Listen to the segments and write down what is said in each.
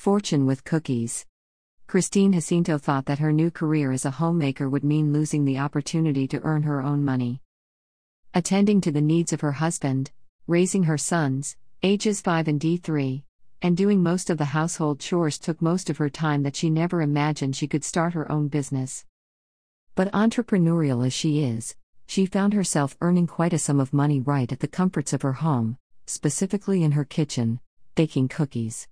Fortune with cookies. Christine Jacinto thought that her new career as a homemaker would mean losing the opportunity to earn her own money. Attending to the needs of her husband, raising her sons, ages 5 and D3, and doing most of the household chores took most of her time that she never imagined she could start her own business. But entrepreneurial as she is, she found herself earning quite a sum of money right at the comforts of her home, specifically in her kitchen, baking cookies.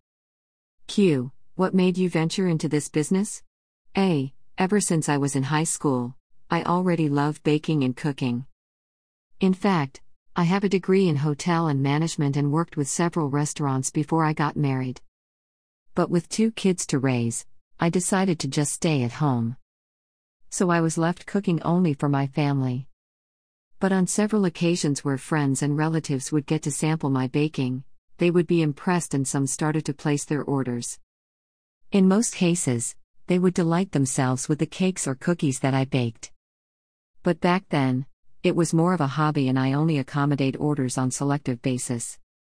Q. What made you venture into this business? A. Ever since I was in high school, I already loved baking and cooking. In fact, I have a degree in hotel and management and worked with several restaurants before I got married. But with 2 kids to raise, I decided to just stay at home. So I was left cooking only for my family. But on several occasions where friends and relatives would get to sample my baking, they would be impressed and some started to place their orders. In most cases, they would delight themselves with the cakes or cookies that I baked. But back then, it was more of a hobby and I only accommodate orders on selective basis.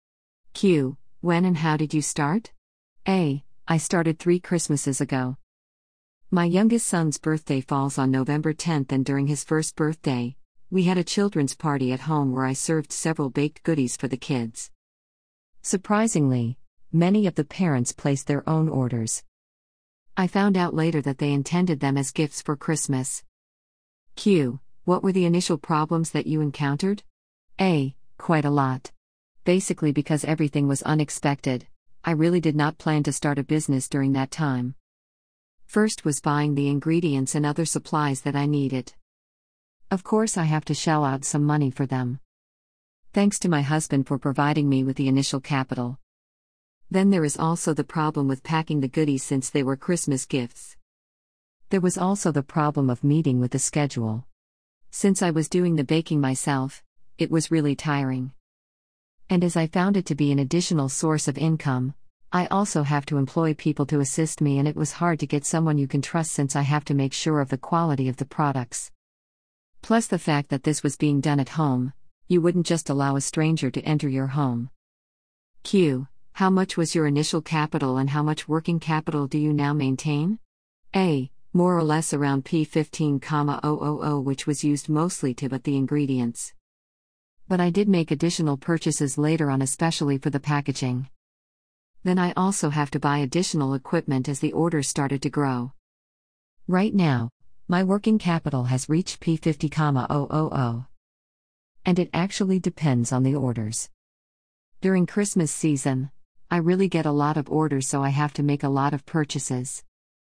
Q. When and how did you start? A. I started 3 Christmases ago. My youngest son's birthday falls on November 10th, and during his first birthday, we had a children's party at home where I served several baked goodies for the kids. Surprisingly, many of the parents placed their own orders. I found out later that they intended them as gifts for Christmas. Q. What were the initial problems that you encountered? A. Quite a lot. Basically because everything was unexpected, I really did not plan to start a business during that time. First was buying the ingredients and other supplies that I needed. Of course, I have to shell out some money for them. Thanks to my husband for providing me with the initial capital. Then there is also the problem with packing the goodies since they were Christmas gifts. There was also the problem of meeting with the schedule. Since I was doing the baking myself, it was really tiring. And as I found it to be an additional source of income, I also have to employ people to assist me, and it was hard to get someone you can trust since I have to make sure of the quality of the products. Plus the fact that this was being done at home, you wouldn't just allow a stranger to enter your home. Q. How much was your initial capital and how much working capital do you now maintain? A. More or less around P15,000, which was used mostly to buy the ingredients. But I did make additional purchases later on, especially for the packaging. Then I also have to buy additional equipment as the orders started to grow. Right now, my working capital has reached P50,000. And it actually depends on the orders. During Christmas season, I really get a lot of orders, so I have to make a lot of purchases.